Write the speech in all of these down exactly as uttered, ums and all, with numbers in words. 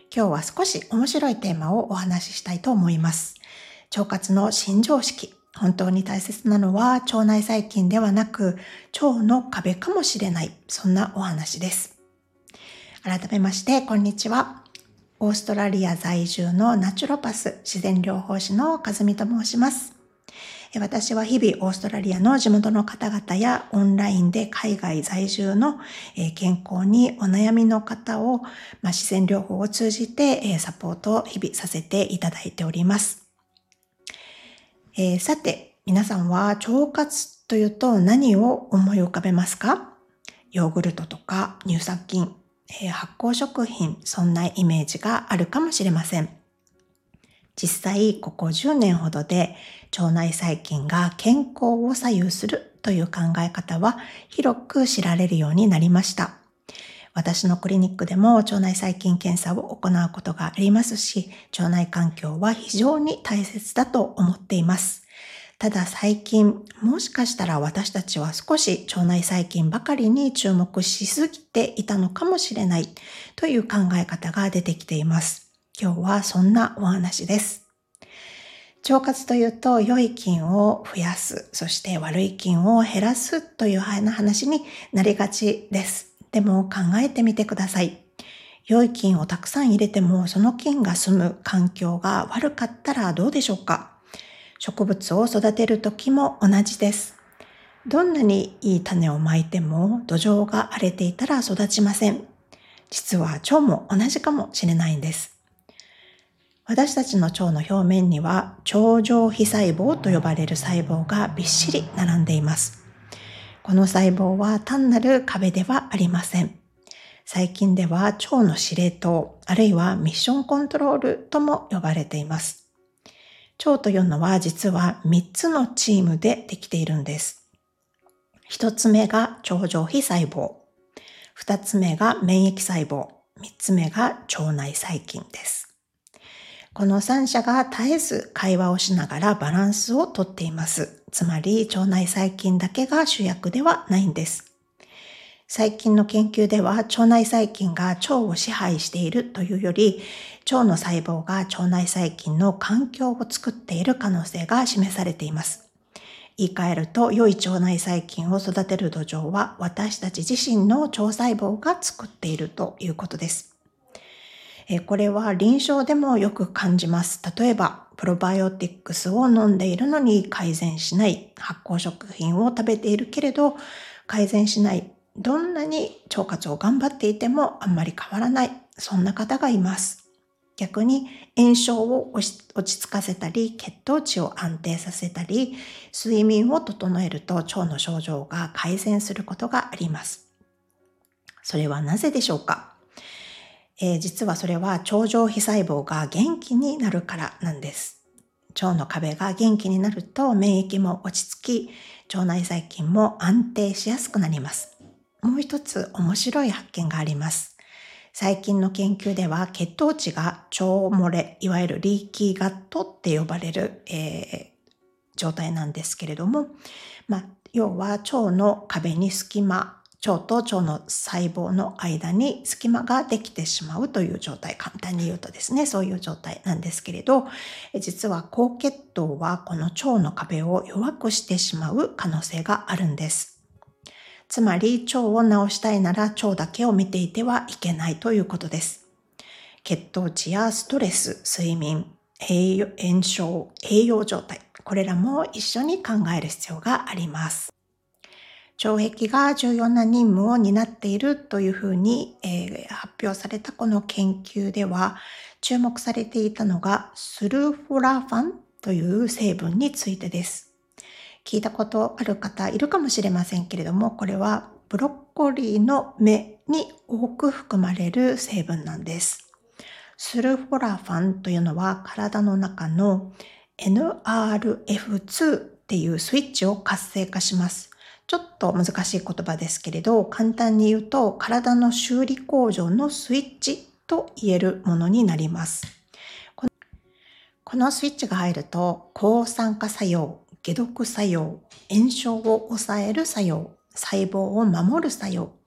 今日は少し面白いテーマをお話ししたいと思います。腸活の新常識。本当に大切なのは腸内細菌ではなく腸の壁かもしれない。そんなお話です。改めましてこんにちは。オーストラリア在住のナチュロパス自然療法士のかずみと申します。私は日々オーストラリアの地元の方々やオンラインで海外在住の健康にお悩みの方を自然療法を通じてサポートを日々させていただいております。さて、皆さんは腸活というと何を思い浮かべますか？ヨーグルトとか乳酸菌、発酵食品、そんなイメージがあるかもしれません。実際ここじゅうねんほどで腸内細菌が健康を左右するという考え方は広く知られるようになりました。私のクリニックでも腸内細菌検査を行うことがありますし、腸内環境は非常に大切だと思っています。ただ最近、もしかしたら私たちは少し腸内細菌ばかりに注目しすぎていたのかもしれないという考え方が出てきています。今日はそんなお話です。腸活というと良い菌を増やす、そして悪い菌を減らすという話になりがちです。でも考えてみてください。良い菌をたくさん入れてもその菌が住む環境が悪かったらどうでしょうか？植物を育てるときも同じです。どんなにいい種をまいても土壌が荒れていたら育ちません。実は腸も同じかもしれないんです。私たちの腸の表面には腸上皮細胞と呼ばれる細胞がびっしり並んでいます。この細胞は単なる壁ではありません。最近では腸の司令塔、あるいはミッションコントロールとも呼ばれています。腸というのは実はみっつのチームでできているんです。ひとつめが腸上皮細胞、ふたつめが免疫細胞、みっつめが腸内細菌です。このさん者が絶えず会話をしながらバランスをとっています。つまり腸内細菌だけが主役ではないんです。最近の研究では腸内細菌が腸を支配しているというより、腸の細胞が腸内細菌の環境を作っている可能性が示されています。言い換えると、良い腸内細菌を育てる土壌は私たち自身の腸細胞が作っているということです。これは臨床でもよく感じます。例えば、プロバイオティクスを飲んでいるのに改善しない、発酵食品を食べているけれど改善しない、どんなに腸活を頑張っていてもあんまり変わらない、そんな方がいます。逆に炎症を落ち着かせたり、血糖値を安定させたり、睡眠を整えると腸の症状が改善することがあります。それはなぜでしょうか？えー、実はそれは腸上皮細胞が元気になるからなんです。腸の壁が元気になると免疫も落ち着き、腸内細菌も安定しやすくなります。もう一つ面白い発見があります。最近の研究では血糖値が腸漏れ、いわゆるリーキーガットって呼ばれる、えー、状態なんですけれども、まあ、要は腸の壁に隙間、腸と腸の細胞の間に隙間ができてしまうという状態、簡単に言うとですね、そういう状態なんですけれど、実は高血糖はこの腸の壁を弱くしてしまう可能性があるんです。つまり腸を治したいなら腸だけを見ていてはいけないということです。血糖値やストレス、睡眠、栄養、炎症、栄養状態、これらも一緒に考える必要があります。腸壁が重要な任務を担っているというふうに、えー、発表されたこの研究では、注目されていたのがスルフォラファンという成分についてです。聞いたことある方いるかもしれませんけれども、これはブロッコリーの芽に多く含まれる成分なんです。スルフォラファンというのは体の中の エヌアールエフツー っていうスイッチを活性化します。ちょっと難しい言葉ですけれど、簡単に言うと体の修理工場のスイッチと言えるものになります。この、このスイッチが入ると抗酸化作用、解毒作用、炎症を抑える作用、細胞を守る作用、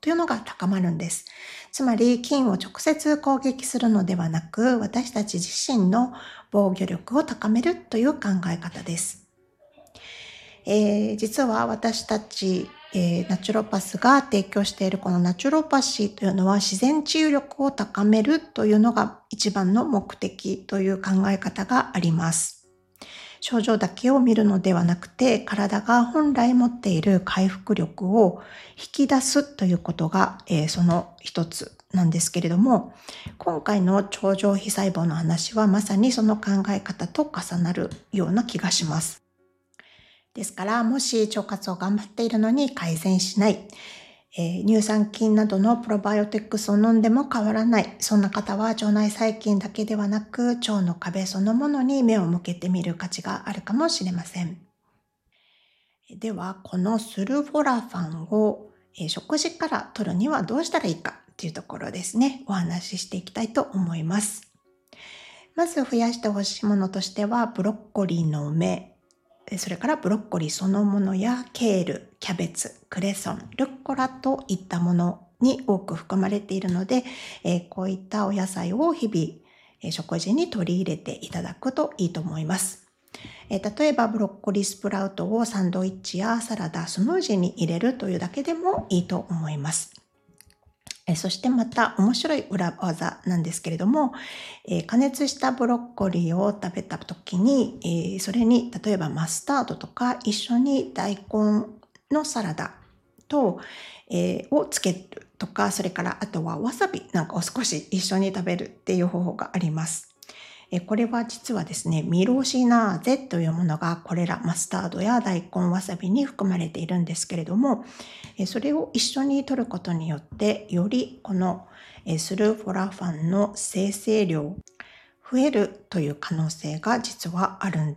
というのが高まるんです。つまり菌を直接攻撃するのではなく、私たち自身の防御力を高めるという考え方です。えー、実は私たち、えー、ナチュロパスが提供しているこのナチュロパシーというのは自然治癒力を高めるというのが一番の目的という考え方があります。症状だけを見るのではなくて、体が本来持っている回復力を引き出すということが、えー、その一つなんですけれども、今回の超上皮細胞の話はまさにその考え方と重なるような気がします。ですから、もし腸活を頑張っているのに改善しない、えー、乳酸菌などのプロバイオティクスを飲んでも変わらない、そんな方は腸内細菌だけではなく腸の壁そのものに目を向けてみる価値があるかもしれません。では、このスルフォラファンを、えー、食事から取るにはどうしたらいいかというところですね、お話ししていきたいと思います。まず増やしてほしいものとしては、ブロッコリーの芽、それからブロッコリーそのものやケール、キャベツ、クレソン、ルッコラといったものに多く含まれているので、えー、こういったお野菜を日々、えー、食事に取り入れていただくといいと思います。えー、例えばブロッコリースプラウトをサンドイッチやサラダ、スムージーに入れるというだけでもいいと思います。えそしてまた面白い裏技なんですけれども、えー、加熱したブロッコリーを食べた時に、えー、それに例えばマスタードとか一緒に大根のサラダと、えー、をつけるとか、それからあとはわさびなんかを少し一緒に食べるっていう方法があります。これは実はですね、ミロシナーゼというものがこれらマスタードや大根わさびに含まれているんですけれども、それを一緒に摂ることによってよりこのスルフォラファンの生成量増えるという可能性が実はあるんです。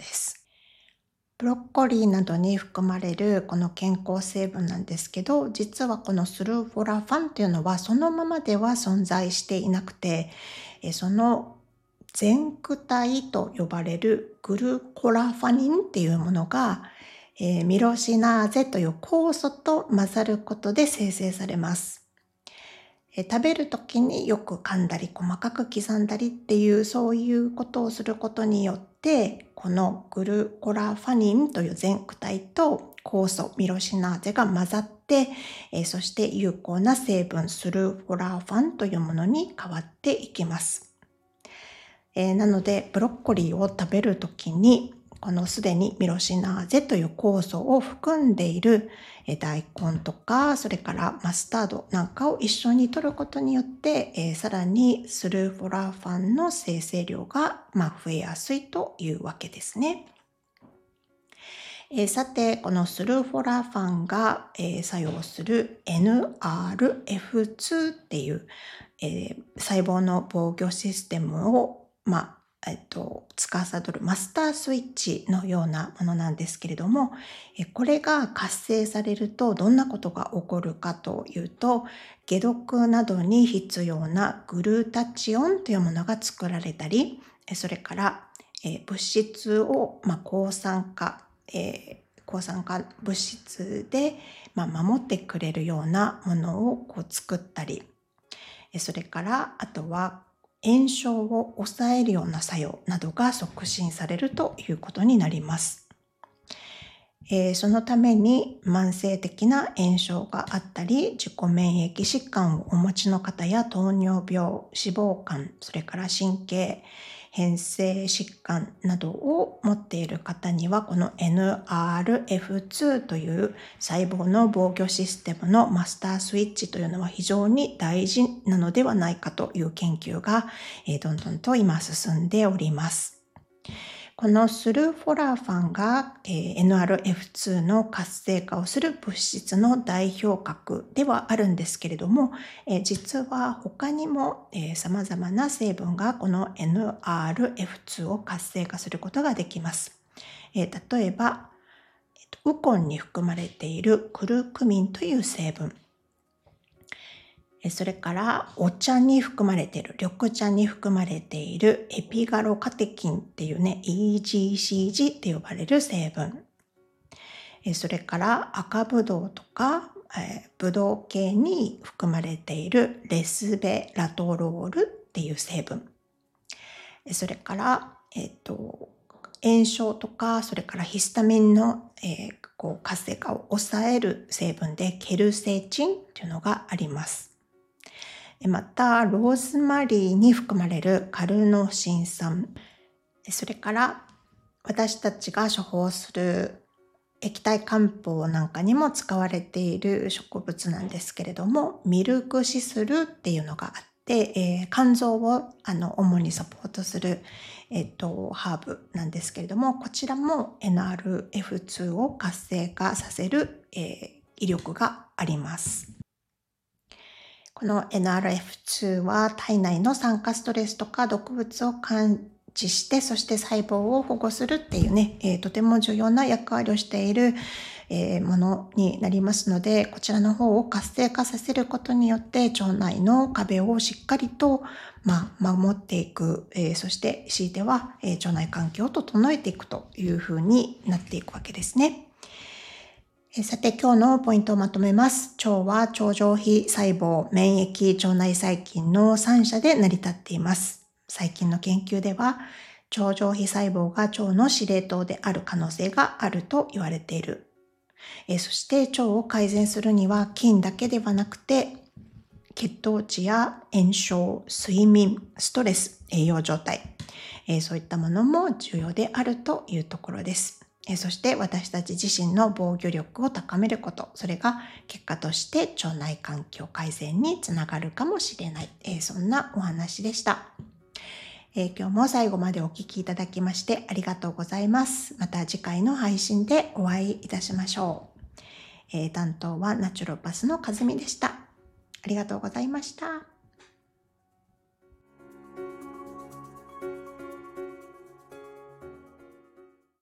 ブロッコリーなどに含まれるこの健康成分なんですけど、実はこのスルフォラファンというのはそのままでは存在していなくて、その前駆体と呼ばれるグルコラファニンっていうものが、えー、ミロシナーゼという酵素と混ざることで生成されます。えー、食べるときによく噛んだり細かく刻んだりっていうそういうことをすることによって、このグルコラファニンという前駆体と酵素ミロシナーゼが混ざって、えー、そして有効な成分スルフォラファンというものに変わっていきます。えー、なのでブロッコリーを食べるときにこのすでにミロシナーゼという酵素を含んでいる大根とかそれからマスタードなんかを一緒に摂ることによって、えー、さらにスルフォラファンの生成量が、まあ、増えやすいというわけですね。えー、さてこのスルフォラファンが、えー、作用する エヌアールエフツー っていう、えー、細胞の防御システムをまあ、えっと、司るマスタースイッチのようなものなんですけれども、これが活性されるとどんなことが起こるかというと、解毒などに必要なグルタチオンというものが作られたり、それから、えー、物質を、まあ、抗酸化、えー、抗酸化物質で、まあ、守ってくれるようなものをこう作ったり、それからあとは炎症を抑えるような作用などが促進されるということになります。えー、そのために慢性的な炎症があったり、自己免疫疾患をお持ちの方や糖尿病、脂肪肝、それから神経変性疾患などを持っている方にはこの エヌアールエフツー という細胞の防御システムのマスタースイッチというのは非常に大事なのではないかという研究がどんどんと今進んでおります。このスルフォラファンが エヌアールエフツー の活性化をする物質の代表格ではあるんですけれども、実は他にも様々な成分がこの エヌアールエフツー を活性化することができます。例えば、ウコンに含まれているクルクミンという成分、それからお茶に含まれている、緑茶に含まれているエピガロカテキンっていうね、イージーシージー って呼ばれる成分。それから赤ぶどうとかえー、ブドウ系に含まれているレスベラトロールっていう成分。それから、えっと、炎症とか、それからヒスタミンの、えー、こう活性化を抑える成分でケルセチンというのがあります。また、ローズマリーに含まれるカルノシン酸、それから私たちが処方する液体漢方なんかにも使われている植物なんですけれども、ミルクシスルっていうのがあって、えー、肝臓をあの主にサポートする、えーと、ハーブなんですけれども、こちらも エヌアールエフツー を活性化させる、えー、威力があります。この エヌアールエフツー は体内の酸化ストレスとか毒物を感知して、そして細胞を保護するっていうね、えー、とても重要な役割をしている、えー、ものになりますので、こちらの方を活性化させることによって腸内の壁をしっかりと、まあ、守っていく、えー、そして強いては、えー、腸内環境を整えていくというふうになっていくわけですね。さて今日のポイントをまとめます。腸は腸上皮細胞、免疫、腸内細菌のさん者で成り立っています。最近の研究では腸上皮細胞が腸の司令塔である可能性があると言われている。えそして腸を改善するには菌だけではなくて血糖値や炎症、睡眠、ストレス、栄養状態、えそういったものも重要であるというところです。そして私たち自身の防御力を高めること、それが結果として腸内環境改善につながるかもしれない、そんなお話でした。今日も最後までお聞きいただきましてありがとうございます。また次回の配信でお会いいたしましょう。担当はナチュロパスのかずみでした。ありがとうございました。